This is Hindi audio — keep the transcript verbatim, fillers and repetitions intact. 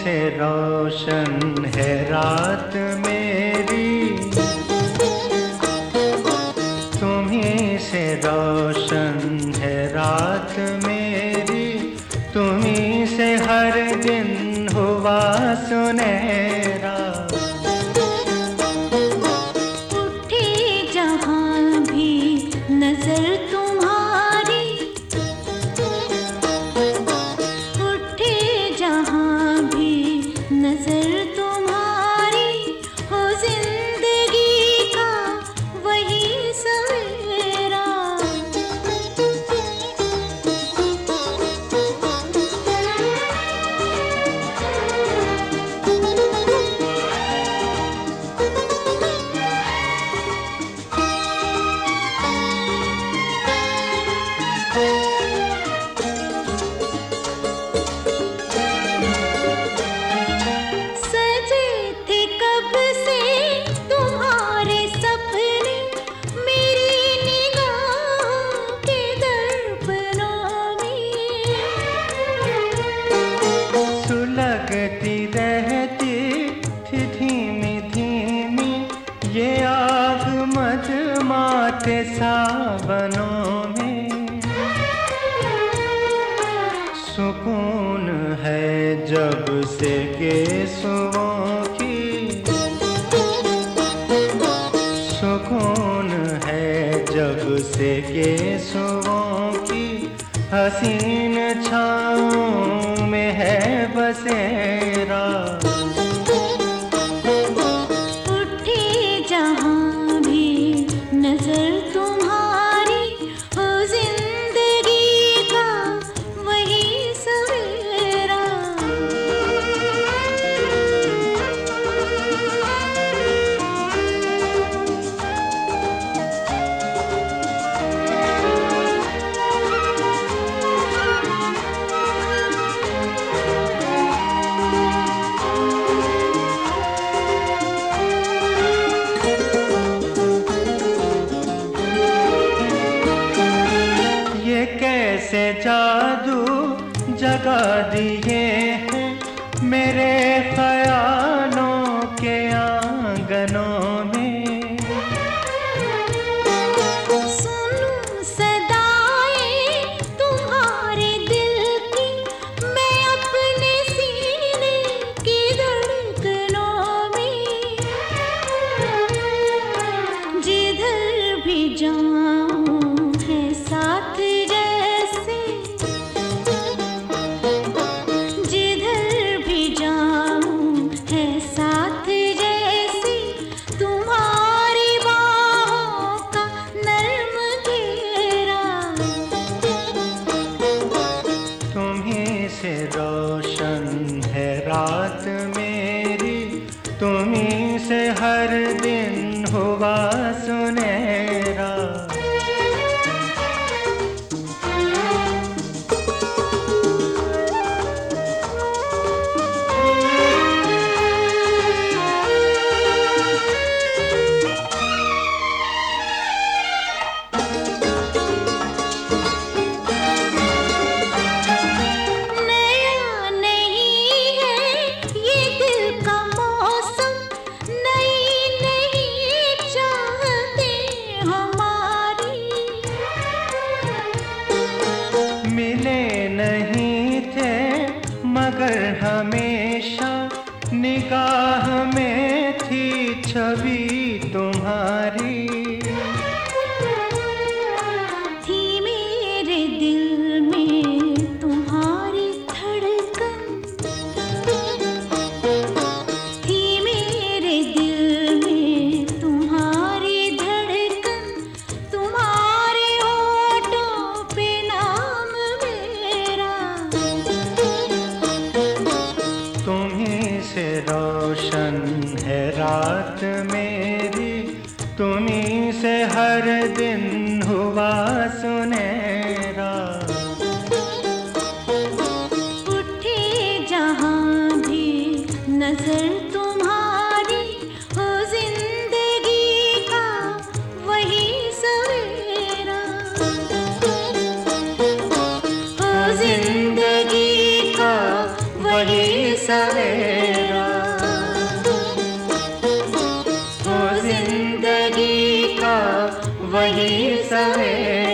से रोशन है रात मेरी, तुम्हीं से रोशन है रात मेरी, तुम्हीं से हर दिन हुआ सुनहरा। उठे जहाँ भी नजर तुम्हारी, उठे जहाँ भी नजर तुम्हारी, हो जिंदगी का वही सवेरा। लगती रहती थी धीमी धीमी ये आग मधमाते सावनों में, सुकून है जब से केसुओं की, सुकून है जब से केसुओं की, हसीन छाँव में है बसेरा। उठे जहाँ भी नजर तुम्हारी, हो जिंदगी का वही सवेरा। कैसे जादू जगा दिए हैं मेरे ख्यालों के आंगनों में। सुनूं सदाएं तुम्हारे दिल की, मैं अपने सीने की धड़कनों में, जिधर भी जाऊं है साथ जैसे, जिधर भी जाऊं है साथ जैसे, तुम्हारी बाहों का नर्म घेरा। तुम्हीं से रोशन है रात मेरी, तुम्हीं से हर दिन हुआ सुनहरा। मिले नहीं थे मगर हमेशा निगाह में थी छवि तुम्हारी, थी मेरे दिल में तुम्हारी धड़कन, थी मेरे दिल में तुम्हारी धड़कन, तुम्हारे होठों पे नाम मेरा। तुम्हीं से रोशन है रात में वही सवेरा।